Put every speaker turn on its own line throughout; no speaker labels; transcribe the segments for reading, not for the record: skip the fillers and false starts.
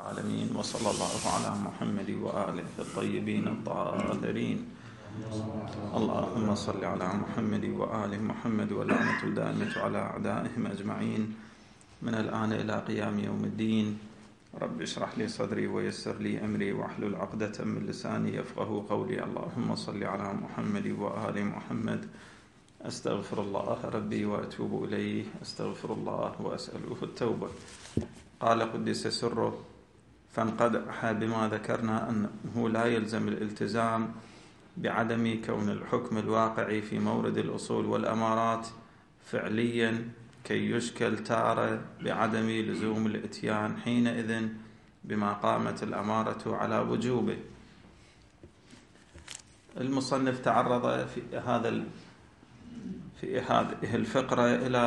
العالمين، وصلى الله على محمد وآله الطيبين الطاهرين. اللهم صل على محمد وآل محمد، واللعنة الدائمة على أعدائهم أجمعين من الآن إلى قيام يوم الدين. رب اشرح لي صدري ويسر لي أمري واحلل عقدة من لساني يفقه قولي. اللهم صل على محمد وآل محمد. أستغفر الله ربي وأتوب إليه، أستغفر الله وأسأله التوبة. قال قدس سره: فانقدح بما ذكرنا أنه لا يلزم الالتزام بعدم كون الحكم الواقعي في مورد الأصول والأمارات فعليا، كي يشكل تارة بعدم لزوم الإتيان حينئذ بما قامت الأمارة على وجوبه. المصنف تعرض في هذه الفقرة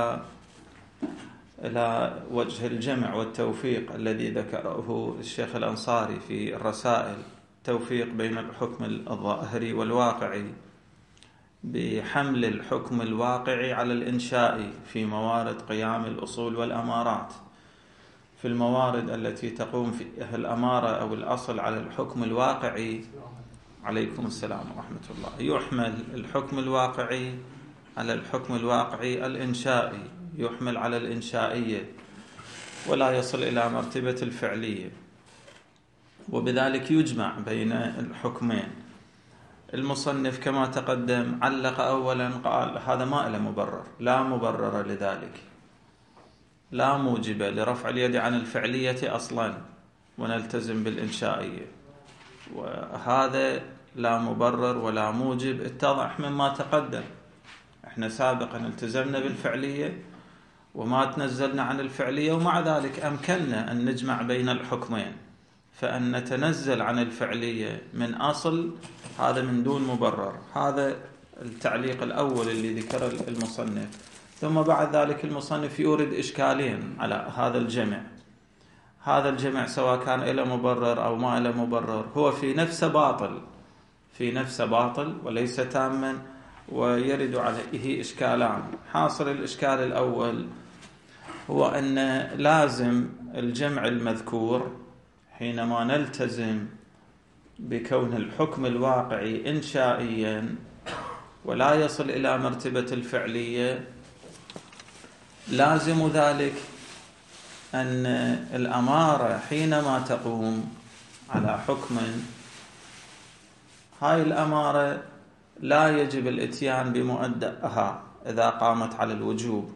إلى وجه الجمع والتوفيق الذي ذكره الشيخ الأنصاري في الرسائل، توفيق بين الحكم الظاهري والواقعي، بحمل الحكم الواقعي على الإنشائي في موارد قيام الأصول والأمارات. في الموارد التي تقوم فيها الأمارة أو الأصل على الحكم الواقعي، عليكم السلام ورحمة الله، يحمل الحكم الواقعي على الحكم الواقعي الإنشائي، يحمل على الإنشائية ولا يصل إلى مرتبة الفعلية، وبذلك يجمع بين الحكمين. المصنف كما تقدم علق أولا، قال هذا ما له مبرر، لا مبرر لذلك، لا موجب لرفع اليد عن الفعلية أصلا ونلتزم بالإنشائية، وهذا لا مبرر ولا موجب اتضح مما تقدم. احنا سابقا التزمنا بالفعلية وما تنزلنا عن الفعلية، ومع ذلك أمكننا أن نجمع بين الحكمين، فأن نتنزل عن الفعلية من أصل هذا من دون مبرر. هذا التعليق الأول اللي ذكر المصنف. ثم بعد ذلك المصنف يورد إشكالين على هذا الجمع. هذا الجمع سواء كان له مبرر أو ما له مبرر هو في نفسه باطل وليس تاما، ويرد عليه إشكالان. حاصل الإشكال الأول هو أن لازم الجمع المذكور حينما نلتزم بكون الحكم الواقعي إنشائيا ولا يصل إلى مرتبة الفعلية، لازم ذلك أن الأمارة حينما تقوم على حكم، هاي الأمارة لا يجب الاتيان بمؤداها إذا قامت على الوجوب.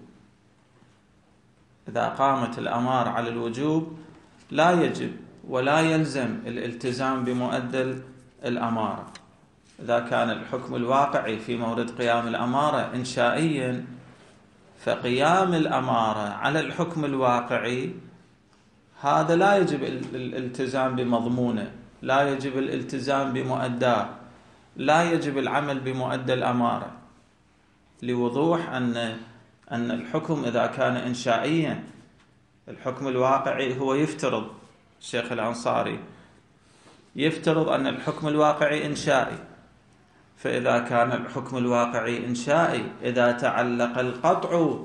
إذا قامت الأمارة على الوجوب لا يجب ولا يلزم الالتزام بمؤدى الأمارة. إذا كان الحكم الواقعي في مورد قيام الأمارة إنشائيا، فقيام الأمارة على الحكم الواقعي هذا لا يجب الالتزام بمضمونه، لا يجب الالتزام بمؤداه، لا يجب العمل بمؤدى الأمارة، لوضوح أن الحكم إذا كان إنشائيا، الحكم الواقعي هو يفترض، الشيخ الأنصاري يفترض أن الحكم الواقعي إنشائي، فإذا كان الحكم الواقعي إنشائي، إذا تعلق القطع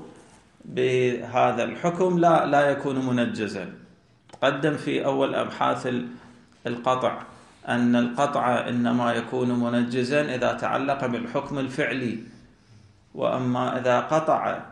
بهذا الحكم لا يكون منجزا. قدم في أول أبحاث القطع أن القطع إنما يكون منجزا إذا تعلق بالحكم الفعلي، وأما إذا قطع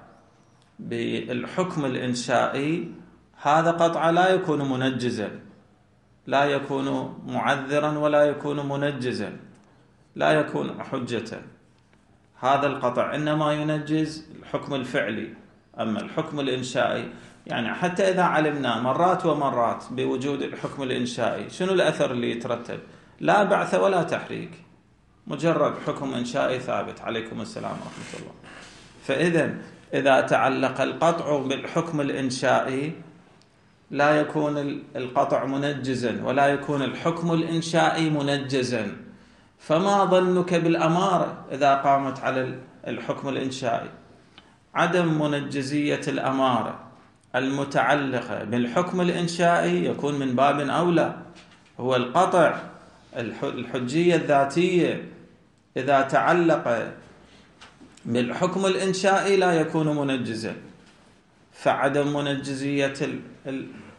بالحكم الإنشائي هذا قطع لا يكون منجزا، لا يكون معذرا ولا يكون منجزا، لا يكون حجة. هذا القطع إنما ينجز الحكم الفعلي، أما الحكم الإنشائي يعني حتى إذا علمنا مرات ومرات بوجود الحكم الإنشائي، شنو الأثر اللي يترتب؟ لا بعث ولا تحريك، مجرد حكم إنشائي ثابت. عليكم السلام ورحمة الله. فإذا إذا تعلق القطع بالحكم الإنشائي لا يكون القطع منجزا ولا يكون الحكم الإنشائي منجزا. فما ظنك بالأمارة إذا قامت على الحكم الإنشائي؟ عدم منجزية الأمارة المتعلقة بالحكم الإنشائي يكون من باب أولى. هو القطع الحجية الذاتية إذا تعلق بالحكم الإنشائي لا يكون منجزا، فعدم منجزية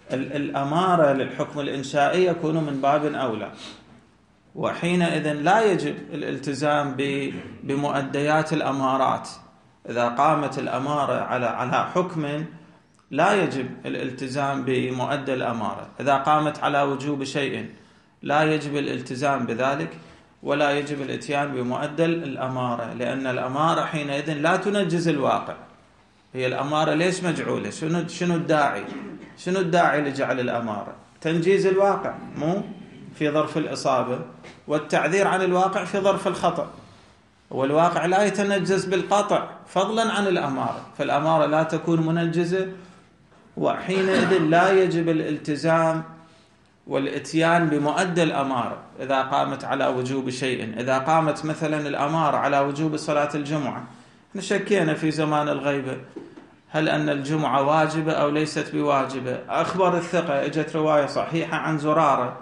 الأمارة للحكم الإنشائي يكون من باب أولى، وحينئذ لا يجب الالتزام بمؤديات الأمارات. إذا قامت الأمارة على حكم لا يجب الالتزام بمؤدى الأمارة. إذا قامت على وجوب شيء لا يجب الالتزام بذلك، ولا يجب الاتيان بمؤدى الأمارة، لأن الأمارة حينئذ لا تنجز الواقع. هي الأمارة ليش مجعولة؟ شنو الداعي لجعل الأمارة؟ تنجيز الواقع، مو في ظرف الإصابة، والتعذير عن الواقع في ظرف الخطأ. والواقع لا يتنجز بالقطع فضلا عن الأمارة، فالأمارة لا تكون منجزة، وحينئذ لا يجب الالتزام والاتيان بمؤدى الأمارة إذا قامت على وجوب شيء. إذا قامت مثلا الأمارة على وجوب صلاة الجمعة، نشكينا في زمان الغيبة هل أن الجمعة واجبة أو ليست بواجبة. أخبر الثقة، اجت رواية صحيحة عن زرارة،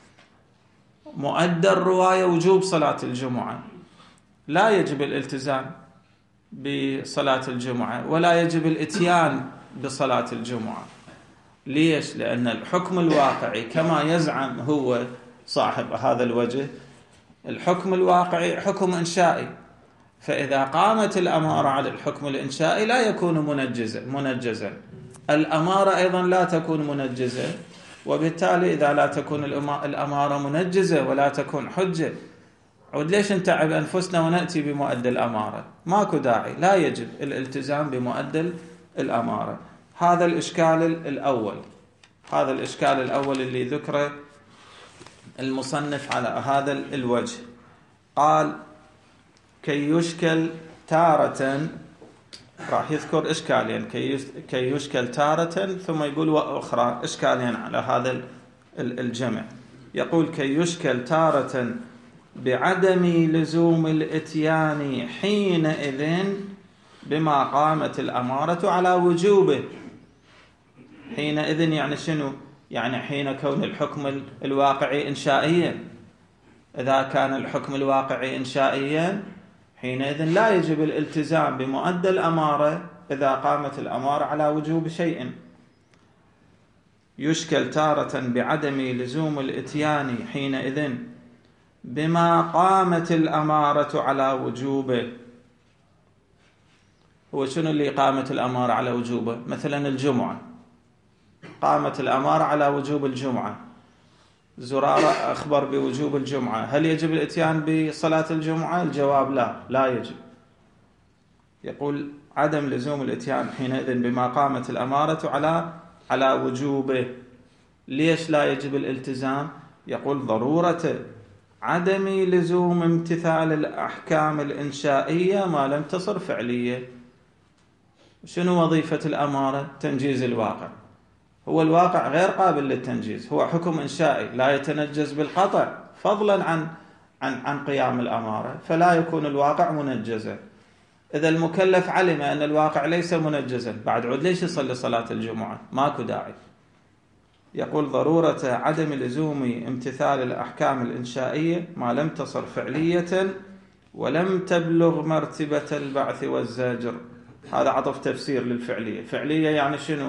مؤدى الرواية وجوب صلاة الجمعة، لا يجب الالتزام بصلاة الجمعة ولا يجب الاتيان بصلاة الجمعة. ليش؟ لأن الحكم الواقعي كما يزعم هو صاحب هذا الوجه، الحكم الواقعي حكم إنشائي، فإذا قامت الأمارة على الحكم الإنشائي لا يكون منجزا. الأمارة أيضا لا تكون منجزة، وبالتالي إذا لا تكون الأمارة منجزة ولا تكون حجة، عود ليش نتعب أنفسنا ونأتي بمؤدى الأمارة؟ ماكو داعي، لا يجب الالتزام بمؤدى الأمارة. هذا الإشكال الأول اللي ذكره المصنف على هذا الوجه. قال كي يشكل تارة، راح يذكر إشكالين، كي يشكل تارة، ثم يقول وأخرى، إشكالين على هذا الجمع. يقول كي يشكل تارة بعدم لزوم الاتيان حينئذ بما قامت الأمارة على وجوبه. حينئذ يعني شنو؟ يعني حين كون الحكم الواقعي إنشائيا. إذا كان الحكم الواقعي إنشائيا حينئذ لا يجب الالتزام بمؤدى الأمارة إذا قامت الأمارة على وجوب شيء. يشكل تارة بعدم لزوم الاتيان حينئذ بما قامت الأمارة على وجوبه. هو شنو اللي قامت الأمارة على وجوبه؟ مثلا الجمعة، قامت الأمارة على وجوب الجمعة، زرارة أخبر بوجوب الجمعة، هل يجب الاتيان بصلاة الجمعة؟ الجواب لا يجب. يقول عدم لزوم الاتيان حينئذ بما قامت الأمارة على وجوبه. ليش لا يجب الالتزام؟ يقول ضرورة عدم لزوم امتثال الأحكام الإنشائية ما لم تصر فعلية. شنو وظيفة الأمارة؟ تنجيز الواقع. هو الواقع غير قابل للتنجيز، هو حكم إنشائي لا يتنجز بالقطع فضلا عن قيام الأمارة، فلا يكون الواقع منجزا. إذا المكلف علم أن الواقع ليس منجزا، بعد عود ليش يصلي صلاة الجمعة؟ ماكو داعي. يقول ضرورة عدم لزوم امتثال الأحكام الإنشائية ما لم تصر فعلية ولم تبلغ مرتبة البعث والزجر. هذا عطف تفسير للفعلية. فعلية يعني شنو؟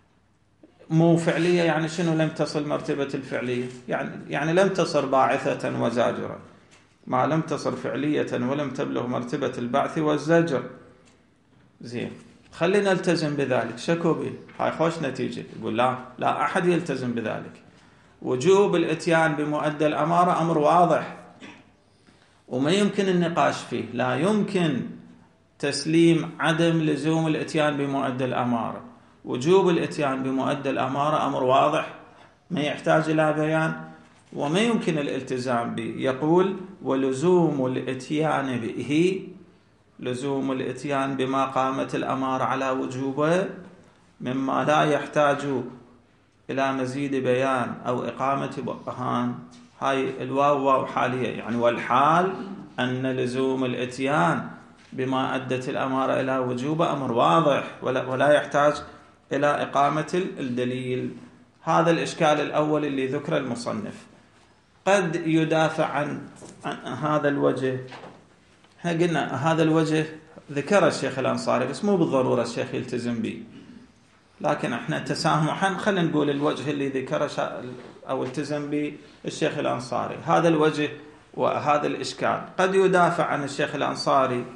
مو فعلية يعني شنو؟ لم تصل مرتبة الفعلية، يعني لم تصر باعثة وزاجرة. ما لم تصر فعلية ولم تبلغ مرتبة البعث والزجر. زين، خلينا نلتزم بذلك. شكو به؟ هاي خوش نتيجة. يقول لا أحد يلتزم بذلك. وجوب الاتيان بمؤدى الأمارة أمر واضح وما يمكن النقاش فيه. لا يمكن تسليم عدم لزوم الاتيان بمؤدى الأمارة. وجوب الاتيان بمؤدى الأمارة أمر واضح ما يحتاج إلى بيان وما يمكن الالتزام به. يقول ولزوم الاتيان به، لزوم الاتيان بما قامت الأمارة على وجوبه مما لا يحتاج إلى مزيد بيان أو إقامة برهان. هاي الواو واو حالية، يعني والحال أن لزوم الاتيان بما أدت الأمارة إلى وجوبه أمر واضح ولا يحتاج إلى إقامة الدليل. هذا الإشكال الأول اللي ذكر المصنف. قد يدافع عن هذا الوجه. احنا قلنا هذا الوجه ذكر الشيخ الأنصاري بس مو بالضرورة الشيخ يلتزم به. لكن احنا تسامحا خلينا نقول الوجه اللي ذكره أو التزم به الشيخ الأنصاري، هذا الوجه وهذا الإشكال. قد يدافع عن الشيخ الأنصاري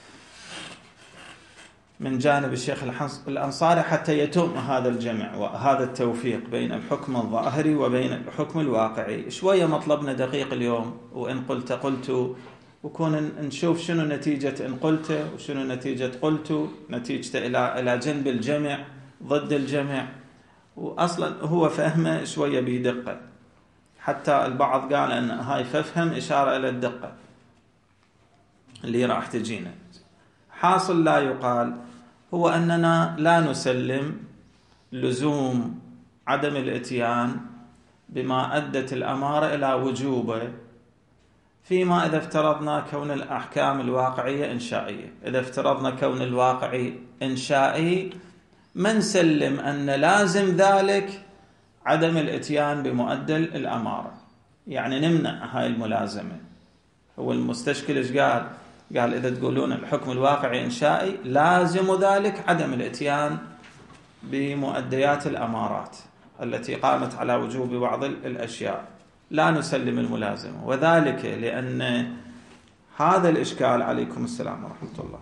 من جانب الشيخ الأنصاري حتى يتم هذا الجمع وهذا التوفيق بين الحكم الظاهري وبين الحكم الواقعي. شوية مطلبنا دقيق اليوم، وإن قلت وكون نشوف شنو نتيجة إن قلت وشنو نتيجة قلت، نتيجة إلى جنب الجمع ضد الجمع. وأصلا هو فهمه شوية بدقة، حتى البعض قال أن هاي فهم إشارة إلى الدقة اللي راح تجينا. حاصل لا يقال هو أننا لا نسلم لزوم عدم الاتيان بما أدت الأمارة إلى وجوبه، فيما إذا افترضنا كون الأحكام الواقعية إنشائية. إذا افترضنا كون الواقعي إنشائي ما نسلم أن لازم ذلك عدم الاتيان بمؤدل الأمارة، يعني نمنع هاي الملازمة. هو المستشكل إيش قال؟ قال إذا تقولون الحكم الواقعي إنشائي لازم ذلك عدم الاتيان بمؤديات الأمارات التي قامت على وجوب بعض الأشياء، لا نسلم الملازمة. وذلك لأن هذا الإشكال، عليكم السلام ورحمة الله،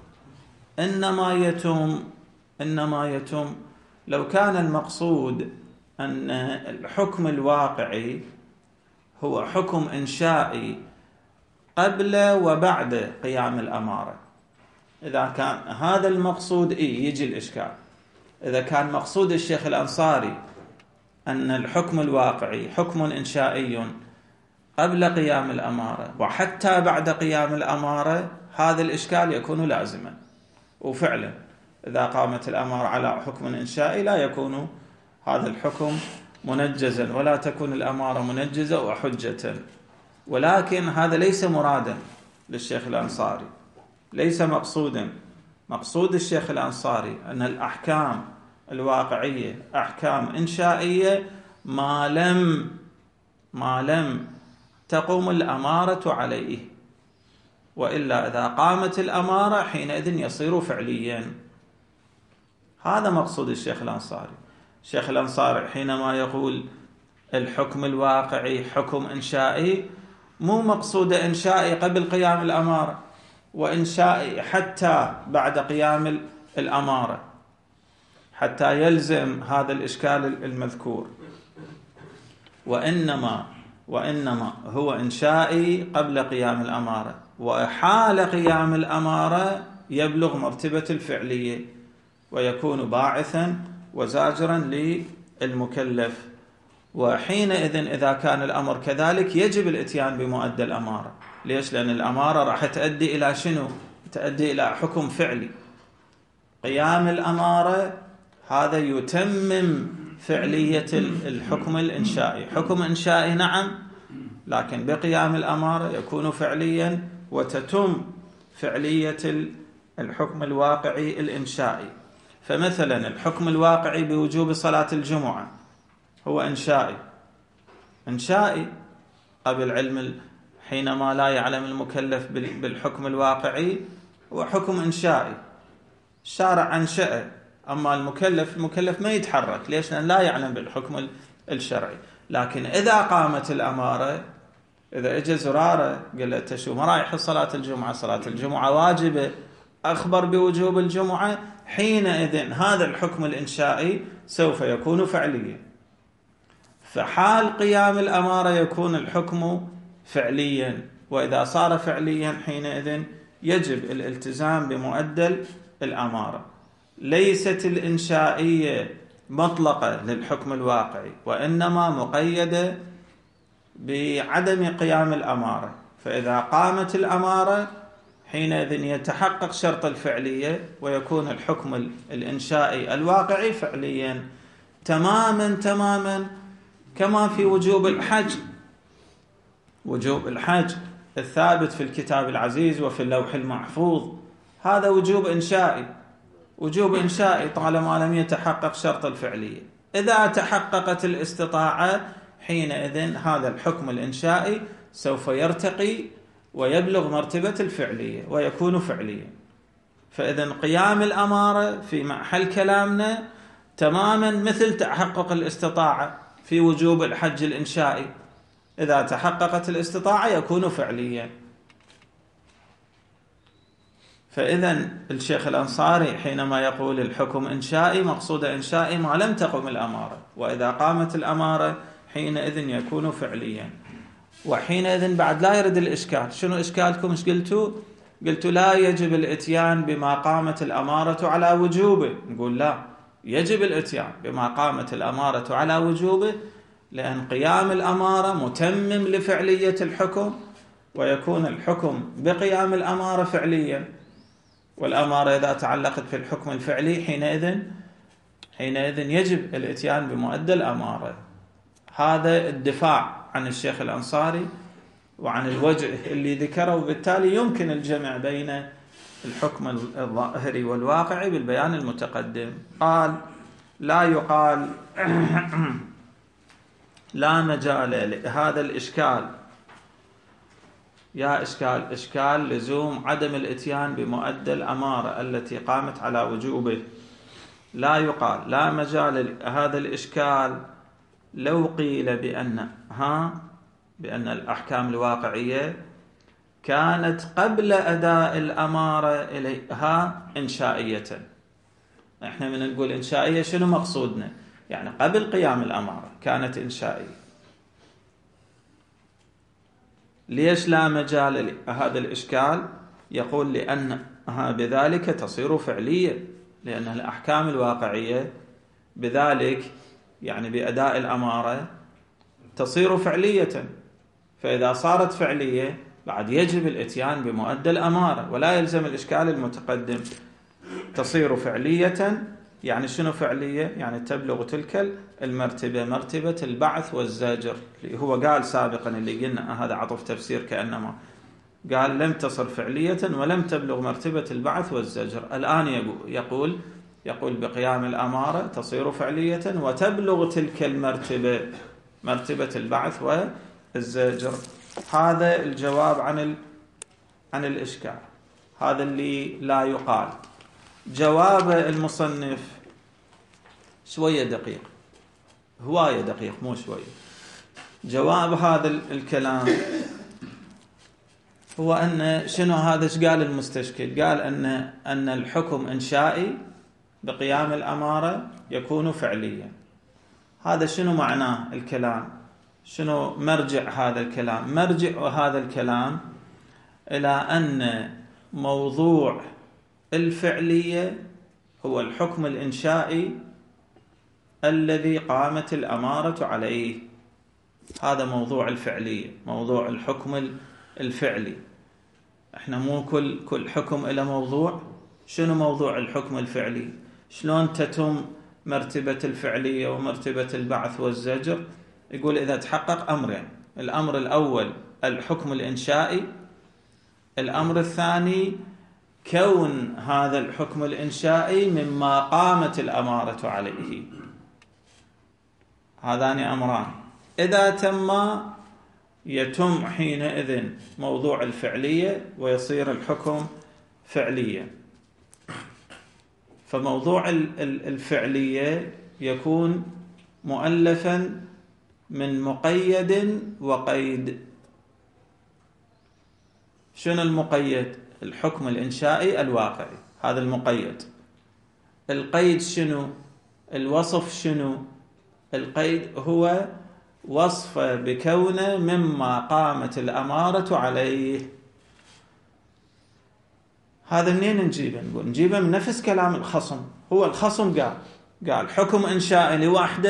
إنما يتم لو كان المقصود أن الحكم الواقعي هو حكم إنشائي قبل وبعد قيام الأمارة. إذا كان هذا المقصود يجي الإشكال. إذا كان مقصود الشيخ الأنصاري أن الحكم الواقعي حكم إنشائي قبل قيام الأمارة وحتى بعد قيام الأمارة، هذا الإشكال يكون لازما. وفعلا إذا قامت الأمارة على حكم إنشائي لا يكون هذا الحكم منجزا، ولا تكون الأمارة منجزة وحجة. ولكن هذا ليس مرادا للشيخ الأنصاري، ليس مقصودا. مقصود الشيخ الأنصاري أن الأحكام الواقعية أحكام إنشائية ما لم تقوم الأمارة عليه، وإلا إذا قامت الأمارة حينئذ يصير فعليا. هذا مقصود الشيخ الأنصاري. الشيخ الأنصاري حينما يقول الحكم الواقعي حكم إنشائي، مو مقصود إنشائي قبل قيام الأمارة وإنشائي حتى بعد قيام الأمارة، حتى يلزم هذا الإشكال المذكور. وإنما هو إنشائي قبل قيام الأمارة، وحال قيام الأمارة يبلغ مرتبة الفعلية ويكون باعثا وزاجرا للمكلف. وحينئذ إذا كان الأمر كذلك يجب الاتيان بمؤدى الأمارة. ليش؟ لأن الأمارة راح تؤدي إلى شنو؟ تؤدي إلى حكم فعلي. قيام الأمارة هذا يتمم فعلية الحكم الإنشائي. حكم إنشائي نعم، لكن بقيام الأمارة يكون فعليا وتتم فعلية الحكم الواقعي الإنشائي. فمثلا الحكم الواقعي بوجوب صلاة الجمعة هو إنشائي قبل علم، حينما لا يعلم المكلف بالحكم الواقعي هو حكم إنشائي، الشارع أنشأه. أما المكلف ما يتحرك. ليش؟ لأن لا يعلم بالحكم الشرعي. لكن إذا قامت الأمارة، إذا إجا زرارة قال له تشو ما رايح صلاة الجمعة واجبة، أخبر بوجوب الجمعة، حينئذ هذا الحكم الإنشائي سوف يكون فعليا. فحال قيام الأمارة يكون الحكم فعليا، وإذا صار فعليا حينئذ يجب الالتزام بمؤدل الأمارة. ليست الإنشائية مطلقة للحكم الواقعي، وإنما مقيدة بعدم قيام الأمارة. فإذا قامت الأمارة حينئذ يتحقق شرط الفعلية ويكون الحكم الإنشائي الواقعي فعليا تماما كما في وجوب الحج. وجوب الحج الثابت في الكتاب العزيز وفي اللوح المحفوظ هذا وجوب إنشائي طالما لم يتحقق شرط الفعلية. إذا تحققت الاستطاعة حينئذ هذا الحكم الإنشائي سوف يرتقي ويبلغ مرتبة الفعلية ويكون فعليا. فإذا قيام الأمارة في محل كلامنا تماما مثل تحقق الاستطاعة في وجوب الحج الإنشائي. إذا تحققت الاستطاعة يكون فعليا. فإذا الشيخ الأنصاري حينما يقول الحكم إنشائي مقصود إنشائي ما لم تقم الأمارة، وإذا قامت الأمارة حينئذ يكون فعليا. وحينئذ بعد لا يرد الإشكال. شنو إشكالكم؟ إيش قلتوا؟ قلتوا لا يجب الإتيان بما قامت الأمارة على وجوبه. نقول لا، يجب الإتيان بما قامت الأمارة على وجوبه، لأن قيام الأمارة متمم لفعلية الحكم، ويكون الحكم بقيام الأمارة فعليا. والأمارة إذا تعلقت في الحكم الفعلي حينئذ يجب الإتيان بمؤدى الأمارة. هذا الدفاع عن الشيخ الأنصاري وعن الوجه اللي ذكره، وبالتالي يمكن الجمع بين الحكم الظاهري والواقعي بالبيان المتقدم. قال لا يقال لا مجال لهذا الإشكال. يا إشكال لزوم عدم الإتيان بمؤدى الأمارة التي قامت على وجوبه. لا يقال لا مجال لهذا الإشكال لو قيل بأن الأحكام الواقعية كانت قبل أداء الأمارة إليها إنشائية. إحنا من نقول إنشائية شنو مقصودنا؟ يعني قبل قيام الأمارة كانت إنشائية. ليش لا مجال لهذا الإشكال؟ يقول لأنها بذلك تصير فعلية، لأن الأحكام الواقعية بذلك يعني بأداء الأمارة تصير فعلية. فإذا صارت فعلية بعد يجب الإتيان بمؤدى الأمارة، ولا يلزم الإشكال المتقدم. تصير فعلية يعني شنو فعلية؟ يعني تبلغ تلك المرتبة، مرتبة البعث والزجر، اللي هو قال سابقا اللي قلنا هذا عطف تفسير كأنما قال لم تصر فعلية ولم تبلغ مرتبة البعث والزجر. الآن يقول بقيام الأمارة تصير فعلية وتبلغ تلك المرتبة، مرتبة البعث والزجر. هذا الجواب عن الإشكال، هذا اللي لا يقال. جواب المصنف شوية دقيق، هواية دقيق مو شوية. جواب هذا الكلام هو أن شنو هذا؟ ايش قال المستشكل؟ قال أن الحكم إنشائي بقيام الأمارة يكون فعليا. هذا شنو معناه الكلام؟ شنو مرجع هذا الكلام؟ مرجع هذا الكلام إلى أن موضوع الفعلية هو الحكم الإنشائي الذي قامت الأمارة عليه. هذا موضوع الفعلية، موضوع الحكم الفعلي. احنا مو كل حكم إلى موضوع. شنو موضوع الحكم الفعلي؟ شلون تتم مرتبة الفعلية ومرتبة البعث والزجر؟ يقول إذا تحقق أمرين: الأمر الأول الحكم الإنشائي، الأمر الثاني كون هذا الحكم الإنشائي مما قامت الأمارة عليه. هذان أمران إذا تما يتم حينئذ موضوع الفعلية ويصير الحكم فعليا. فموضوع الفعلية يكون مؤلفا من مقيد وقيد. شنو المقيد؟ الحكم الإنشائي الواقعي، هذا المقيد. القيد شنو؟ الوصف شنو؟ القيد هو وصف بكونه مما قامت الأمارة عليه. هذا منين نجيبه؟ نقول نجيبه من نفس كلام الخصم. هو الخصم قال حكم إنشائي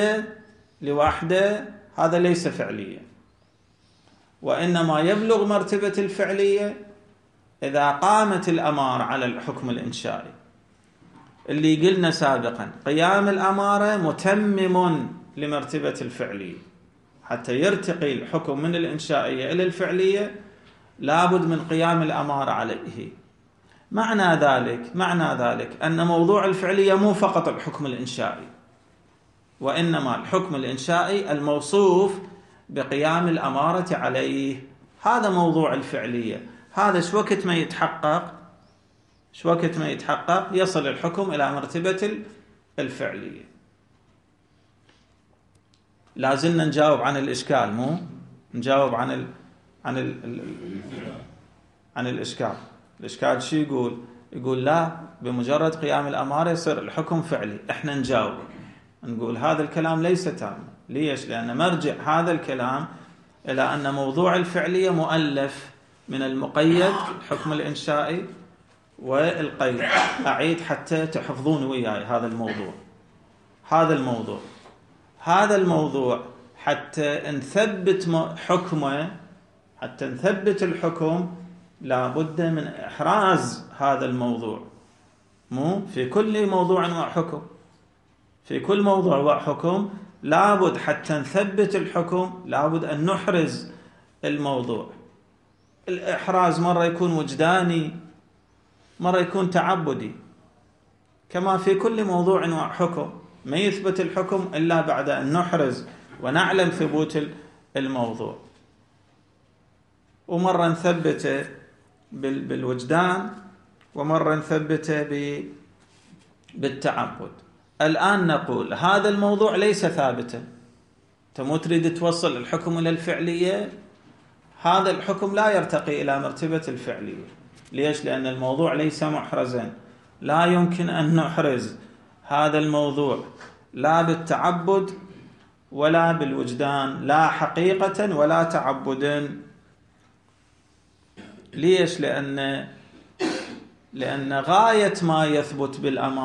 لوحده هذا ليس فعليا، وإنما يبلغ مرتبة الفعلية إذا قامت الأمارة على الحكم الإنشائي. اللي قلنا سابقا قيام الأمارة متمم لمرتبة الفعلية. حتى يرتقي الحكم من الإنشائية إلى الفعلية لابد من قيام الأمارة عليه. معنى ذلك أن موضوع الفعلية مو فقط الحكم الإنشائي، وإنما الحكم الإنشائي الموصوف بقيام الأمارة عليه. هذا موضوع الفعلية. هذا شوكت ما يتحقق يصل الحكم إلى مرتبة الفعلية. لازلنا نجاوب عن الإشكال، مو نجاوب عن الإشكال. الإشكال شو يقول؟ يقول لا، بمجرد قيام الأمارة يصير الحكم فعلي. احنا نجاوب نقول هذا الكلام ليس تاما. ليش؟ لأن مرجع هذا الكلام إلى أن موضوع الفعلية مؤلف من المقيد الحكم الإنشائي والقيد. أعيد حتى تحفظون وياي هذا الموضوع حتى نثبت حكمه، حتى نثبت الحكم لابد من إحراز هذا الموضوع. مو في كل موضوع وحكم، في كل موضوع وحكم لابد حتى نثبت الحكم لابد أن نحرز الموضوع. الإحراز مرة يكون وجداني، مرة يكون تعبدي، كما في كل موضوع وحكم. ما يثبت الحكم إلا بعد أن نحرز ونعلم ثبوت الموضوع. ومرة نثبته بالوجدان، ومرة نثبته بالتعبد. الآن نقول هذا الموضوع ليس ثابتا. تمو تريد توصل الحكم إلى الفعلية، هذا الحكم لا يرتقي إلى مرتبة الفعلية. ليش؟ لأن الموضوع ليس محرزا. لا يمكن أن نحرز هذا الموضوع لا بالتعبد ولا بالوجدان، لا حقيقة ولا تعبدا. ليش؟ لأن غاية ما يثبت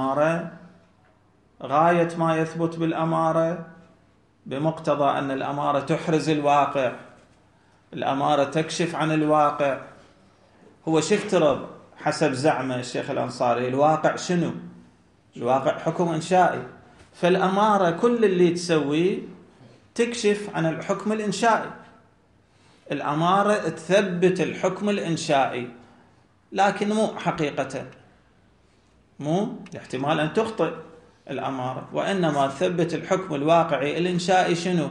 بالأمارة بمقتضى أن الأمارة تحرز الواقع، الأمارة تكشف عن الواقع. هو شفترض حسب زعمه الشيخ الأنصاري الواقع شنو؟ الواقع حكم إنشائي، فالأمارة كل اللي تسويه تكشف عن الحكم الإنشائي. الأمارة تثبت الحكم الإنشائي، لكن مو حقيقة، مو الاحتمال أن تخطئ الأمارة، وإنما تثبت الحكم الواقعي الإنشائي شنو؟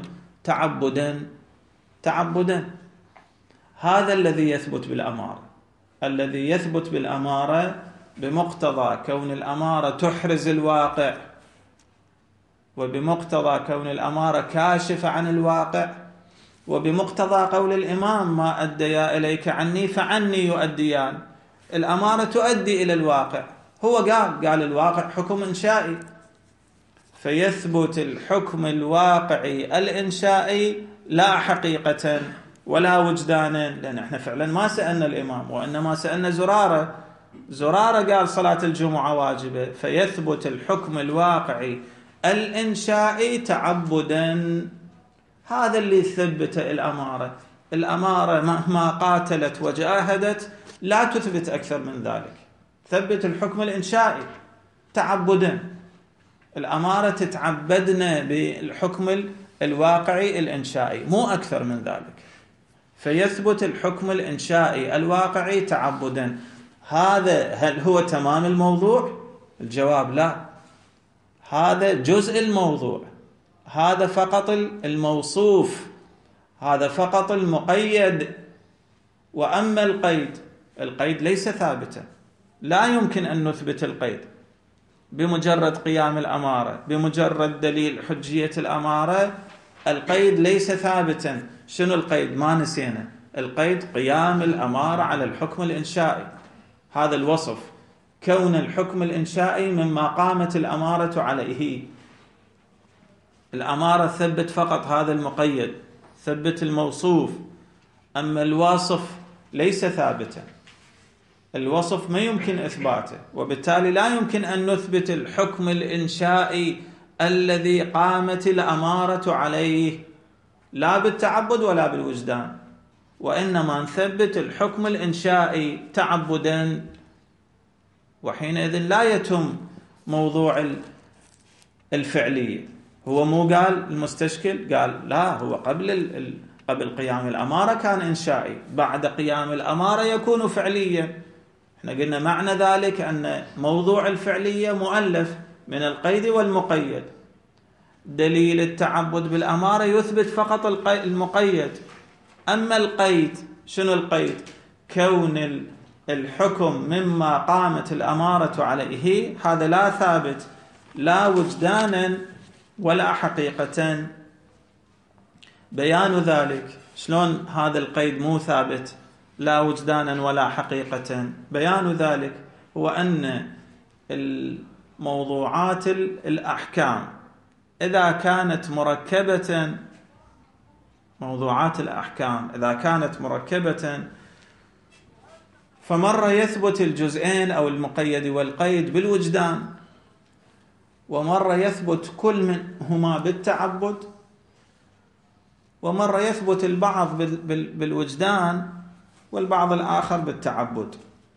تعبدا. هذا الذي يثبت بالأمارة. الذي يثبت بالأمارة بمقتضى كون الأمارة تحرز الواقع، وبمقتضى كون الأمارة كاشفة عن الواقع، وبمقتضى قول الإمام ما أديا إليك عني فعني يؤديان. الأمارة تؤدي إلى الواقع. هو قال الواقع حكم إنشائي، فيثبت الحكم الواقعي الإنشائي لا حقيقة ولا وجدانا. لأن احنا فعلا ما سألنا الإمام، وإنما سألنا زرارة قال صلاة الجمعة واجبة، فيثبت الحكم الواقعي الإنشائي تعبدا. هذا اللي ثبت الأمارة مهما قاتلت وجاهدت لا تثبت أكثر من ذلك. ثبت الحكم الإنشائي تعبدا. الأمارة تتعبدنا بالحكم الواقعي الإنشائي، مو أكثر من ذلك. فيثبت الحكم الإنشائي الواقعي تعبدا. هل هو تمام الموضوع؟ الجواب لا، هذا جزء الموضوع، هذا فقط الموصوف، هذا فقط المقيد. وأما القيد ليس ثابتا، لا يمكن أن نثبت القيد بمجرد قيام الأمارة، بمجرد دليل حجية الأمارة. القيد ليس ثابتا. شنو القيد؟ ما نسينا القيد قيام الأمارة على الحكم الإنشائي. هذا الوصف، كون الحكم الإنشائي مما قامت الأمارة عليه. الأمارة ثبت فقط هذا المقيد، ثبت الموصوف. أما الوصف ليس ثابتا، الوصف ما يمكن إثباته، وبالتالي لا يمكن أن نثبت الحكم الإنشائي الذي قامت الأمارة عليه، لا بالتعبد ولا بالوجدان، وإنما نثبت الحكم الإنشائي تعبدا. وحينئذ لا يتم موضوع الفعلية. هو مو قال المستشكل قال لا، هو قبل قيام الأمارة كان إنشائي، بعد قيام الأمارة يكون فعليا. احنا قلنا معنى ذلك أن موضوع الفعلية مؤلف من القيد والمقيد. دليل التعبد بالأمارة يثبت فقط المقيد. أما القيد، شنو القيد؟ كون الحكم مما قامت الأمارة عليه، هذا لا ثابت لا وجدانا ولا حقيقة. بيان ذلك. شلون هذا القيد مو ثابت لا وجدانا ولا حقيقة؟ بيان ذلك هو أن الموضوعات الأحكام إذا كانت مركبة، موضوعات الأحكام إذا كانت مركبة، فمرة يثبت الجزئين أو المقيد والقيد بالوجدان، ومرة يثبت كل منهما بالتعبد، ومرة يثبت البعض بالوجدان والبعض الآخر بالتعبد.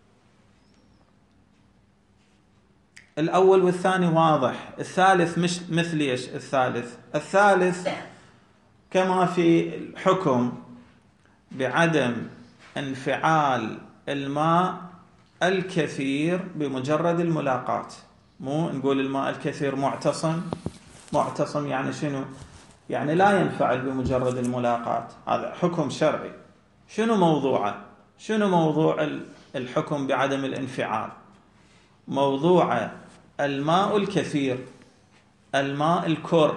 الأول والثاني واضح. الثالث مش مثل ايش؟ الثالث كما في الحكم بعدم انفعال الماء الكثير بمجرد الملاقاة. مو نقول الماء الكثير معتصم يعني شنو؟ يعني لا ينفعل بمجرد الملاقاة. هذا حكم شرعي. شنو موضوعه؟ شنو موضوع الحكم بعدم الانفعال؟ موضوع الماء الكثير، الماء الكر.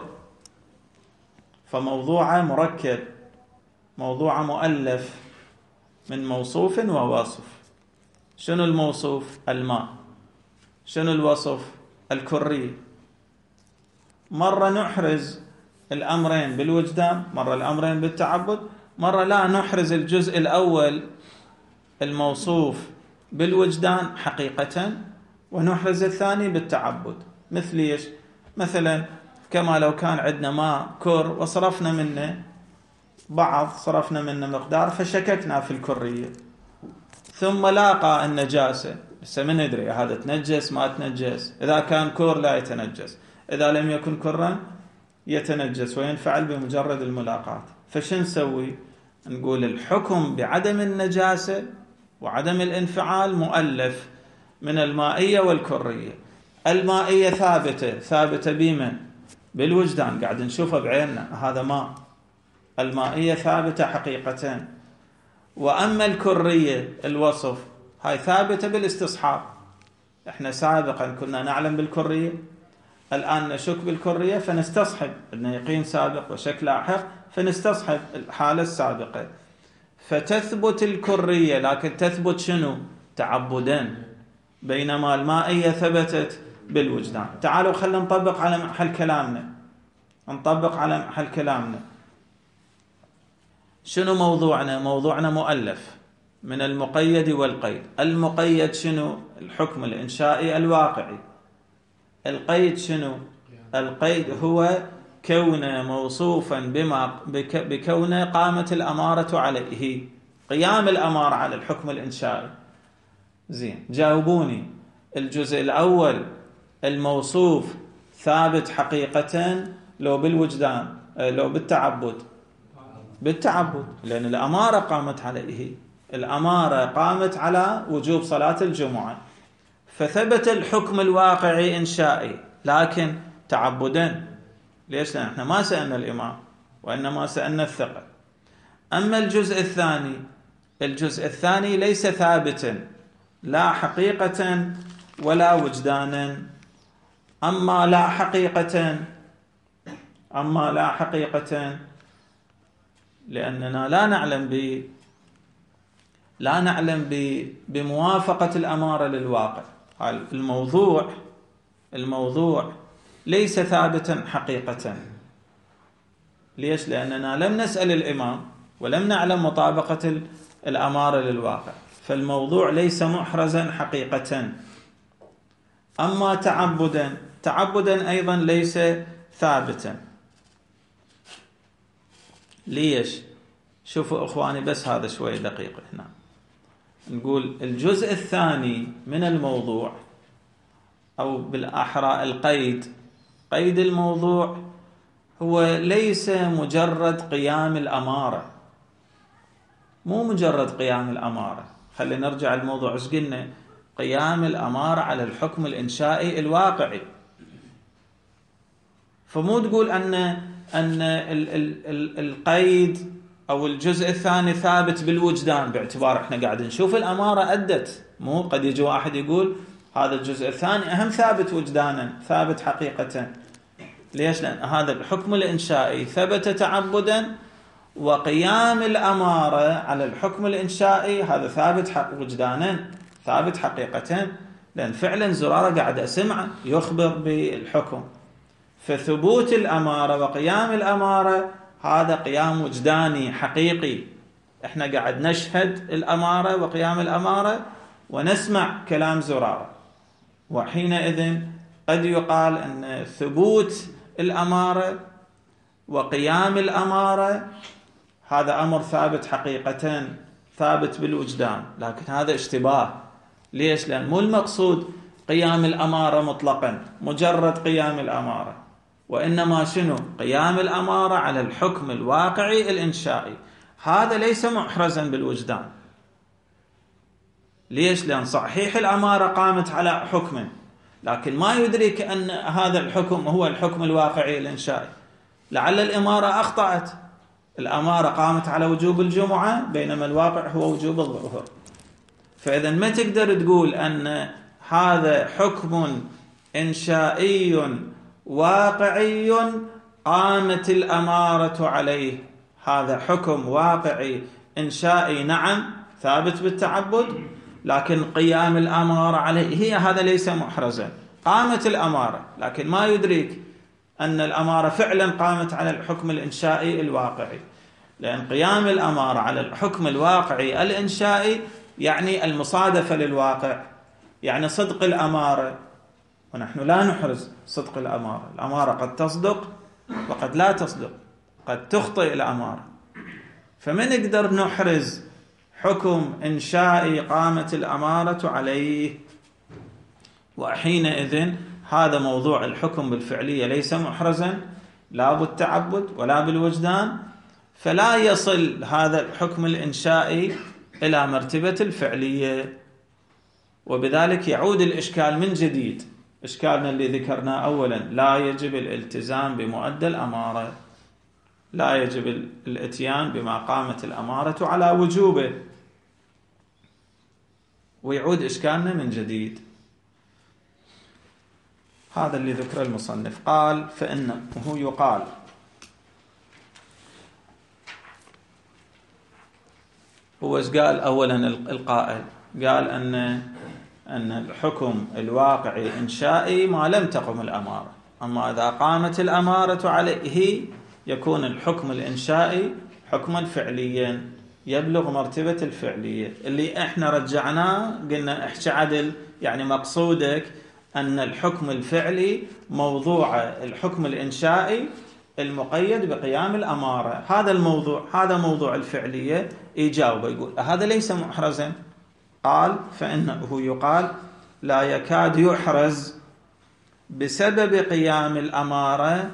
فموضوعه مركب، موضوعه مؤلف من موصوف ووصف. شنو الموصوف؟ الماء. شنو الوصف؟ الكري. مرة نحرز الأمرين بالوجدان، مرة الأمرين بالتعبد، مرة لا نحرز الجزء الأول الموصوف بالوجدان حقيقة ونحرز الثاني بالتعبد. مثل ايش؟ مثلا كما لو كان عندنا ماء كر وصرفنا منه بعض، صرفنا منه مقدار، فشككنا في الكرية، ثم لاقى النجاسة. هسه من ندري هذا تنجس ما تنجس؟ إذا كان كر لا يتنجس، إذا لم يكن كرا يتنجس وينفعل بمجرد الملاقاة. فشن نسوي؟ نقول الحكم بعدم النجاسة وعدم الانفعال مؤلف من المائية والكرية. المائية ثابتة بمن؟ بالوجدان، قاعد نشوفها بعيننا، هذا ماء. المائية ثابتة حقيقة. وأما الكرية الوصف هاي ثابتة بالاستصحاب. احنا سابقا كنا نعلم بالكرية، الآن نشك بالكرية فنستصحب، عندنا يقين سابق وشك لاحق فنستصحب الحالة السابقة. فتثبت الكرية، لكن تثبت شنو؟ تعبدا، بينما المائية ثبتت بالوجدان. تعالوا خلينا نطبق على محل كلامنا. شنو موضوعنا؟ موضوعنا مؤلف من المقيد والقيد. المقيد شنو؟ الحكم الإنشائي الواقعي. القيد شنو؟ القيد هو كونه موصوفا بكونه قامت الأمارة عليه، قيام الأمارة على الحكم الإنشائي. زين، جاوبوني. الجزء الأول الموصوف ثابت حقيقة لو بالوجدان لو بالتعبد؟ بالتعبد، لأن الأمارة قامت عليه. الأمارة قامت على وجوب صلاة الجمعة، فثبت الحكم الواقعي إنشائي، لكن تعبدا. ليش؟ لأن احنا ما سألنا الإمام وإنما سألنا الثقة. أما الجزء الثاني ليس ثابتا لا حقيقة ولا وجدانا. أما لا حقيقة لأننا لا نعلم بموافقة الأمارة للواقع. الموضوع ليس ثابتا حقيقة. ليش؟ لأننا لم نسأل الإمام ولم نعلم مطابقة الأمارة للواقع، فالموضوع ليس محرزا حقيقة. أما تعبدا أيضا ليس ثابتا. ليش؟ شوفوا أخواني، بس هذا شوي دقيق. هنا نقول الجزء الثاني من الموضوع، أو بالأحرى قيد الموضوع، هو ليس مجرد قيام الأمارة. مو مجرد قيام الأمارة. خلينا نرجع الموضوع. ايش قلنا؟ قيام الأمارة على الحكم الإنشائي الواقعي. فمو تقول أن القيد أو الجزء الثاني ثابت بالوجدان، باعتبار احنا قاعد نشوف الأمارة أدت. مو قد يجي واحد يقول هذا الجزء الثاني أهم ثابت وجدانا، ثابت حقيقة. ليش؟ لأن هذا الحكم الإنشائي ثبت تعبدا وقيام الأمارة على الحكم الإنشائي هذا ثابت وجدانا، ثابت حقيقة، لأن فعلا زرارة قاعد أسمعه يخبر بالحكم. فثبوت الأمارة وقيام الأمارة هذا قيام وجداني حقيقي، احنا قاعد نشهد الأمارة وقيام الأمارة ونسمع كلام زرارة، وحينئذ قد يقال أن ثبوت الأمارة وقيام الأمارة هذا أمر ثابت حقيقة، ثابت بالوجدان. لكن هذا اشتباه. ليش؟ لأن مو المقصود قيام الأمارة مطلقا مجرد قيام الأمارة، وإنما شنو؟ قيام الأمارة على الحكم الواقعي الإنشائي. هذا ليس محرزا بالوجدان. ليش؟ لأن صحيح الأمارة قامت على حكم، لكن ما يدرك أن هذا الحكم هو الحكم الواقعي الإنشائي. لعل الإمارة أخطأت، الأمارة قامت على وجوب الجمعة بينما الواقع هو وجوب الظهر. فإذا ما تقدر تقول أن هذا حكم إنشائي واقعي قامت الأمارة عليه، هذا حكم واقعي إنشائي نعم ثابت بالتعبد، لكن قيام الأمارة عليه هي هذا ليس محرزا. قامت الأمارة لكن ما يدرك أن الأمارة فعلا قامت على الحكم الإنشائي الواقعي، لأن قيام الأمارة على الحكم الواقعي الإنشائي يعني المصادفة للواقع، يعني صدق الأمارة، ونحن لا نحرز صدق الأمارة. الأمارة قد تصدق وقد لا تصدق، قد تخطئ الأمارة، فما نقدر نحرز حكم إنشائي قامت الأمارة عليه. وحينئذ هذا موضوع الحكم بالفعلية ليس محرزا لا بالتعبد ولا بالوجدان، فلا يصل هذا الحكم الإنشائي إلى مرتبة الفعلية. وبذلك يعود الإشكال من جديد، إشكالنا اللي ذكرناه أولا، لا يجب الالتزام بمؤدى الأمارة، لا يجب الاتيان بما قامت الأمارة على وجوبه، ويعود إشكالنا من جديد. هذا اللي ذكر المصنف. قال فإنه يقال هو ايش قال أولا القائل؟ قال أن الحكم الواقعي إنشائي ما لم تقم الأمارة، أما إذا قامت الأمارة عليه يكون الحكم الإنشائي حكما فعليا يبلغ مرتبة الفعلية. اللي احنا رجعناه قلنا احكي عدل، يعني مقصودك أن الحكم الفعلي موضوع الحكم الإنشائي المقيد بقيام الأمارة، هذا الموضوع، هذا موضوع الفعلية. يجاوب يقول هذا ليس محرزا. قال فإنه يقال لا يكاد يحرز بسبب قيام الأمارة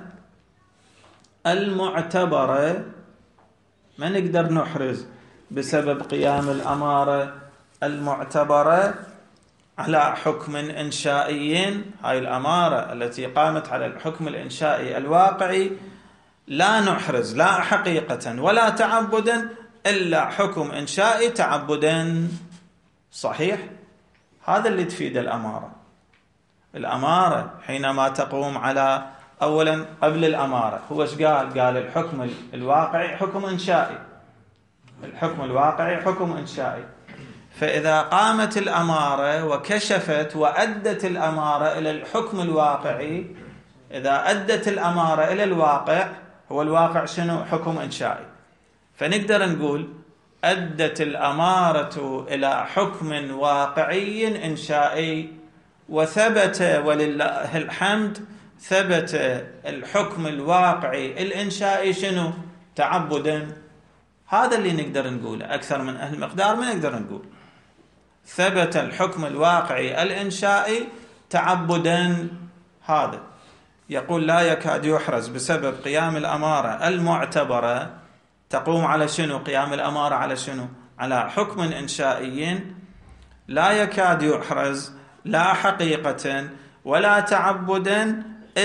المعتبرة، ما نقدر نحرز بسبب قيام الأمارة المعتبرة على حكم إنشائي. هاي الأمارة التي قامت على الحكم الإنشائي الواقعي لا نحرز لا حقيقة ولا تعبدا إلا حكم إنشائي تعبدا صحيح. هذا اللي تفيد الأمارة. الأمارة حينما تقوم على أولا قبل الأمارة هو ايش قال؟ قال الحكم الواقعي حكم إنشائي، الحكم الواقعي حكم إنشائي. فإذا قامت الأمارة وكشفت وأدت الأمارة إلى الحكم الواقعي، إذا أدت الأمارة إلى الواقع، هو الواقع شنو؟ حكم إنشائي. فنقدر نقول أدت الأمارة إلى حكم واقعي إنشائي، وثبت ولله الحمد ثبت الحكم الواقعي الإنشائي شنو؟ تعبدا. هذا اللي نقدر نقوله، أكثر من أهل المقدار ما نقدر نقول. ثبت الحكم الواقعي الإنشائي تعبدا. هذا يقول لا يكاد يحرز بسبب قيام الأمارة المعتبرة. تقوم على شنو قيام الأمارة؟ على شنو؟ على حكم إنشائي. لا يكاد يحرز لا حقيقة ولا تعبدا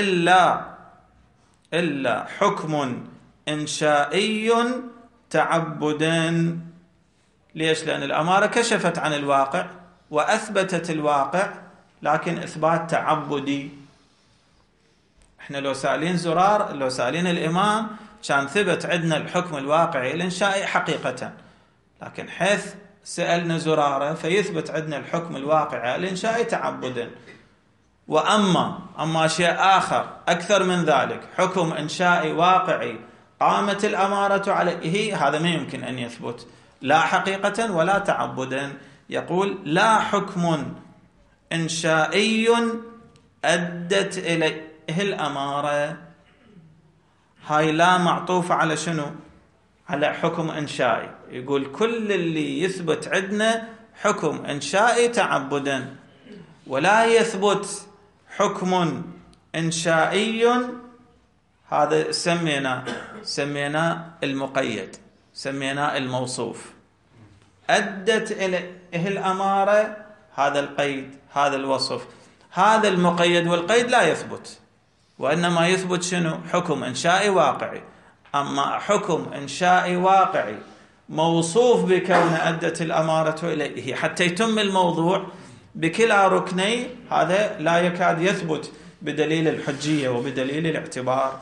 إلا حكم إنشائي تعبدا. ليش؟ لأن الأمارة كشفت عن الواقع وأثبتت الواقع، لكن إثبات تعبدي. احنا لو سألين زرار، لو سألين الإمام كان ثبت عندنا الحكم الواقعي الإنشائي حقيقة، لكن حيث سألنا زرارة فيثبت عندنا الحكم الواقعي الإنشائي تعبدا. وأما شيء آخر أكثر من ذلك، حكم إنشائي واقعي قامت الأمارة عليه، هذا ما يمكن أن يثبت لا حقيقة ولا تعبدا. يقول لا حكم إنشائي أدت إليه الأمارة، هاي لا معطوفة على شنو؟ على حكم إنشائي. يقول كل اللي يثبت عندنا حكم إنشائي تعبدا، ولا يثبت حكم إنشائي، هذا سمينا المقيد، سمينا الموصوف. أدت إليه الأمارة، هذا القيد، هذا الوصف، هذا المقيد والقيد لا يثبت، وإنما يثبت شنو؟ حكم إنشائي واقعي. أما حكم إنشائي واقعي موصوف بكون أدت الأمارة إليه حتى يتم الموضوع بكلا ركني، هذا لا يكاد يثبت بدليل الحجية وبدليل الاعتبار.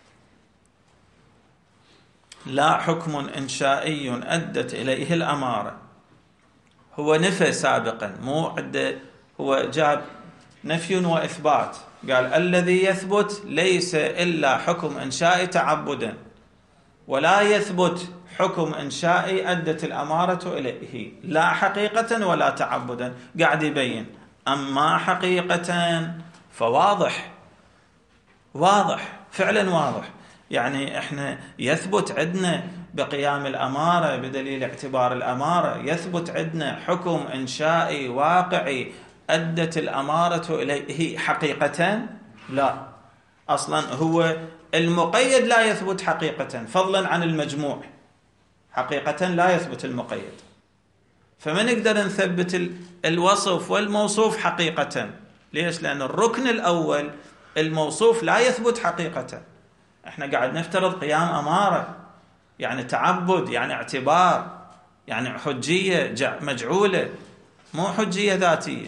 لا حكم إنشائي أدت إليه الأمارة، هو نفى سابقا، مو عده، هو جاب نفي وإثبات، قال الذي يثبت ليس إلا حكم إنشائي تعبدا، ولا يثبت حكم إنشائي أدت الأمارة إليه لا حقيقة ولا تعبدا. قاعد يبين أما حقيقة فواضح، واضح فعلا واضح. يعني احنا يثبت عندنا بقيام الأمارة بدليل اعتبار الأمارة، يثبت عندنا حكم إنشائي واقعي أدت الأمارة إليه حقيقة؟ لا، أصلا هو المقيد لا يثبت حقيقة فضلا عن المجموع، حقيقة لا يثبت المقيد. فما نقدر نثبت الوصف والموصوف حقيقة. ليش؟ لأن الركن الأول الموصوف لا يثبت حقيقة. احنا قاعد نفترض قيام أمارة، يعني تعبد، يعني اعتبار، يعني حجية مجعولة، مو حجية ذاتية.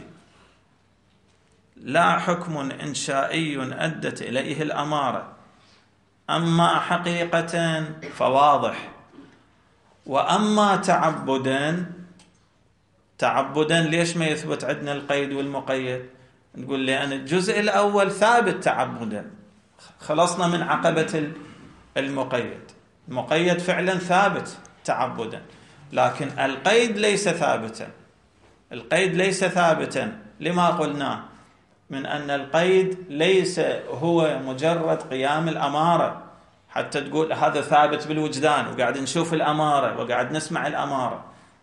لا حكم إنشائي أدت إليه الأمارة، أما حقيقة فواضح. وأما تعبدا ليش ما يثبت عندنا القيد والمقيد؟ نقول لأن الجزء الأول ثابت تعبدا، خلصنا من عقبة المقيد. المقيد فعلا ثابت تعبدا، لكن القيد ليس ثابتا. القيد ليس ثابتا لما قلناه من أن القيد ليس هو مجرد قيام الأمارة حتى تقول هذا ثابت بالوجدان وقاعد نشوف الأمارة وقاعد نسمع الأمارة،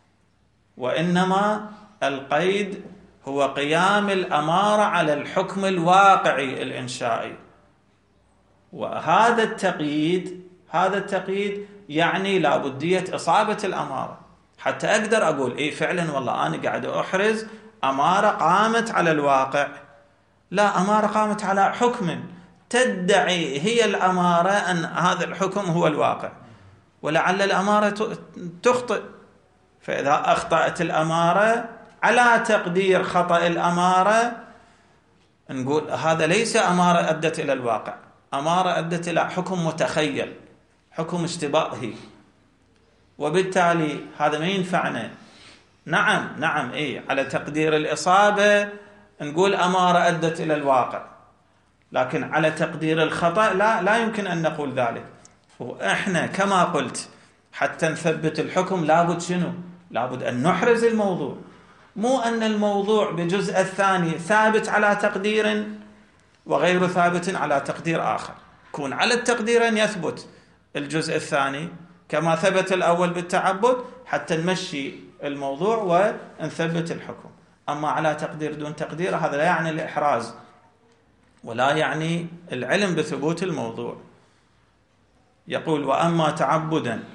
وإنما القيد هو قيام الأمارة على الحكم الواقعي الإنشائي. وهذا التقييد يعني لابدية إصابة الأمارة حتى أقدر أقول فعلا والله أنا قاعد أحرز أمارة قامت على الواقع، لا، أمارة قامت على حكم تدعي هي الأمارة أن هذا الحكم هو الواقع، ولعل الأمارة تخطئ. فإذا أخطأت الأمارة على تقدير خطأ الأمارة نقول هذا ليس أمارة أدت إلى الواقع، أمارة أدت إلى حكم متخيل، حكم اشتباهي، وبالتالي هذا ما ينفعنا. نعم على تقدير الإصابة نقول أمارة أدت إلى الواقع، لكن على تقدير الخطأ لا يمكن أن نقول ذلك. وإحنا كما قلت حتى نثبت الحكم لابد شنو؟ لابد أن نحرز الموضوع، مو أن الموضوع بجزء الثاني ثابت على تقدير وغير ثابت على تقدير آخر. كون على التقدير أن يثبت الجزء الثاني كما ثبت الأول بالتعبد حتى نمشي الموضوع ونثبت الحكم. أما على تقدير دون تقدير هذا لا يعني الإحراز ولا يعني العلم بثبوت الموضوع. يقول وأما تعبدا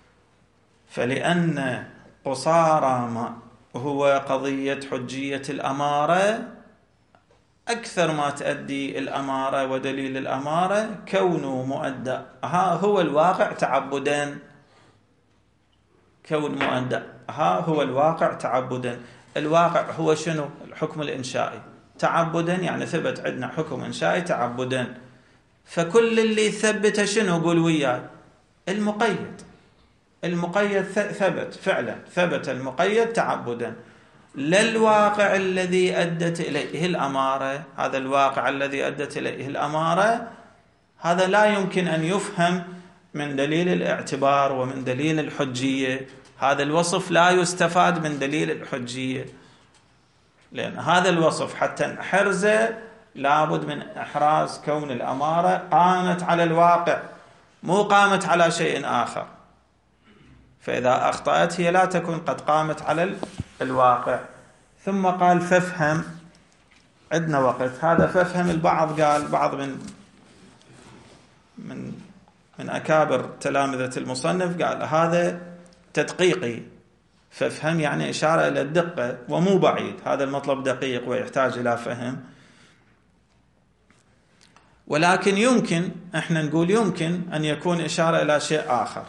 فلأن قصارى ما هو قضية حجية الأمارة أكثر ما تؤدي الأمارة ودليل الأمارة كونه مؤدى هو الواقع تعبدا، كون مؤدى هو الواقع تعبدا. الواقع هو شنو؟ الحكم الإنشائي. تعبدا يعني ثبت عندنا حكم إنشائي تعبدا، فكل اللي ثبته شنو؟ قول وياي، المقيد ثبت فعلا، ثبت المقيد تعبدا، لا الواقع الذي أدت إليه الأمارة. هذا الواقع الذي أدت إليه الأمارة هذا لا يمكن أن يفهم من دليل الاعتبار ومن دليل الحجية. هذا الوصف لا يستفاد من دليل الحجية، لأن هذا الوصف حتى نحرزه لابد من إحراز كون الأمارة قامت على الواقع، مو قامت على شيء آخر. فإذا أخطأت هي لا تكون قد قامت على الواقع. ثم قال فافهم، عندنا وقت، هذا فافهم البعض قال، بعض من أكابر تلامذة المصنف قال هذا تدقيقي، فافهم يعني إشارة إلى الدقة ومو بعيد، هذا المطلب دقيق ويحتاج إلى فهم. ولكن يمكن، احنا نقول يمكن أن يكون إشارة إلى شيء آخر،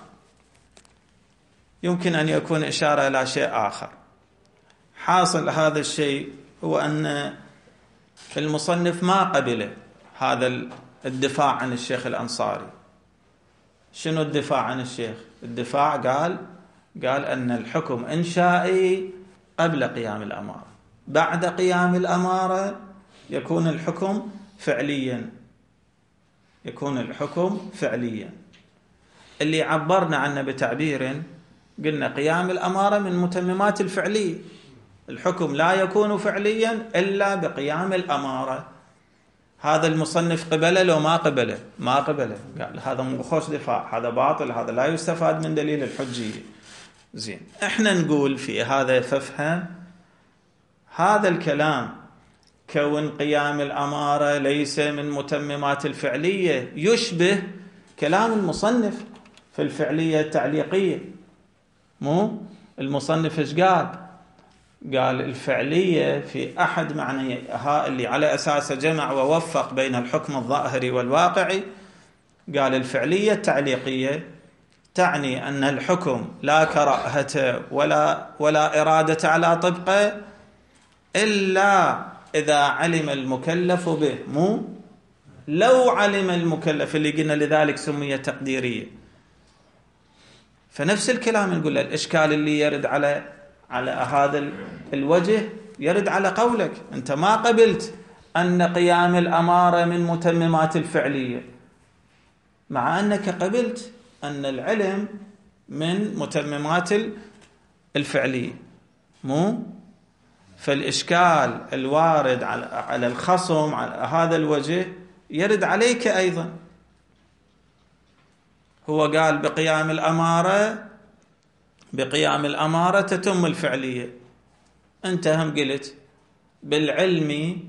يمكن أن يكون إشارة إلى شيء آخر. حاصل هذا الشيء هو أن المصنف ما قبل هذا الدفاع عن الشيخ الأنصاري. شنو الدفاع عن الشيخ؟ الدفاع قال أن الحكم إنشائي قبل قيام الأمارة، بعد قيام الأمارة يكون الحكم فعليا، يكون الحكم فعليا. اللي عبرنا عنه بتعبير قلنا قيام الأمارة من متممات الفعلية، الحكم لا يكون فعليا إلا بقيام الأمارة. هذا المصنف قبله لو ما قبله؟ ما قبله، قال هذا مو خوش دفاع، هذا باطل، هذا لا يستفاد من دليل الحجية. زين، احنا نقول في هذا فافهم هذا الكلام، كون قيام الأمارة ليس من متممات الفعلية يشبه كلام المصنف في الفعلية التعليقية. مو المصنف ايش قال الفعلية في أحد معنيها اللي على أساسه جمع ووفق بين الحكم الظاهري والواقعي، قال الفعلية التعليقية تعني أن الحكم لا كراهة ولا إرادة على طبقه إلا إذا علم المكلف به، مو لو علم المكلف، اللي قلنا لذلك سمية تقديرية. فنفس الكلام نقول الإشكال اللي يرد على هذا الوجه يرد على قولك أنت ما قبلت أن قيام الأمارة من متممات الفعلية، مع أنك قبلت أن العلم من متممات الفعلية. مو فالإشكال الوارد على الخصم على هذا الوجه يرد عليك أيضا. هو قال بقيام الأمارة تتم الفعلية، أنت هم قلت بالعلم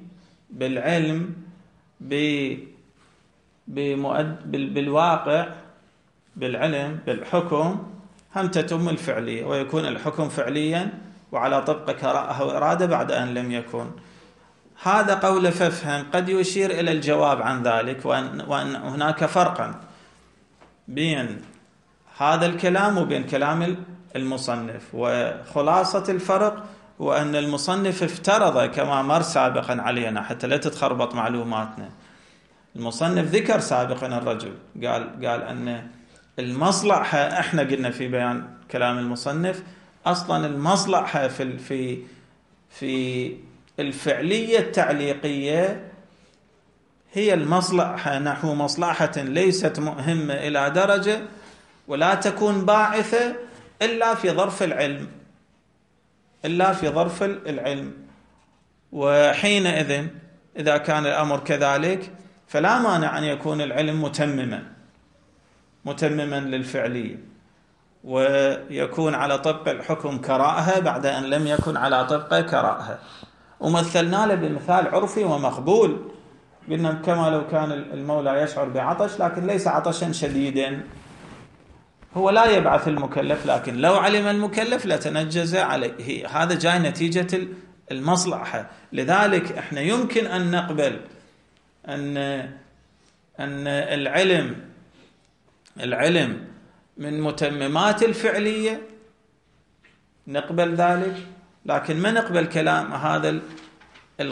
بالواقع، بالعلم بالحكم هم تتم الفعلية، ويكون الحكم فعليا وعلى طبق كراهة وإرادة بعد أن لم يكن. هذا قول فافهم قد يشير إلى الجواب عن ذلك، وأن هناك فرقا بين هذا الكلام وبين كلام المصنف. وخلاصة الفرق هو أن المصنف افترض كما مر سابقا علينا حتى لا تتخربط معلوماتنا. المصنف ذكر سابقا الرجل قال أن المصلحة، احنا قلنا في بيان كلام المصنف أصلا المصلحة في الفعلية التعليقية هي المصلحة نحو مصلحة ليست مهمة إلى درجة ولا تكون باعثة إلا في ظرف العلم. وحينئذ إذا كان الأمر كذلك فلا مانع أن يكون العلم متمما للفعلية، ويكون على طبق الحكم كراهة بعد أن لم يكن على طبق كراهة. ومثلنا له بمثال عرفي ومقبول، قلنا كما لو كان المولى يشعر بعطش لكن ليس عطشا شديدا، هو لا يبعث المكلف، لكن لو علم المكلف لتنجز عليه. هذا جاي نتيجة المصلحة. لذلك احنا يمكن أن نقبل أن العلم من متممات الفعلية، نقبل ذلك، لكن ما نقبل كلام هذا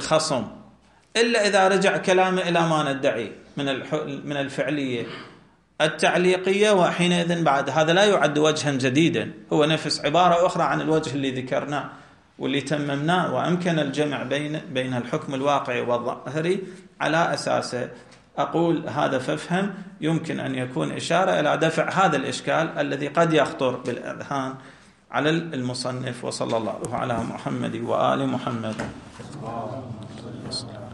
الخصم إلا إذا رجع كلامه إلى ما ندعي من الفعلية. التعليقية، وحينئذ بعد هذا لا يعد وجها جديدا، هو نفس عبارة أخرى عن الوجه اللي ذكرناه واللي تممناه، وأمكن الجمع بين الحكم الواقعي والظاهري على أساسه. أقول هذا فافهم، يمكن أن يكون إشارة إلى دفع هذا الإشكال الذي قد يخطر بالأذهان على المصنف. وصلى الله على محمد وآل محمد.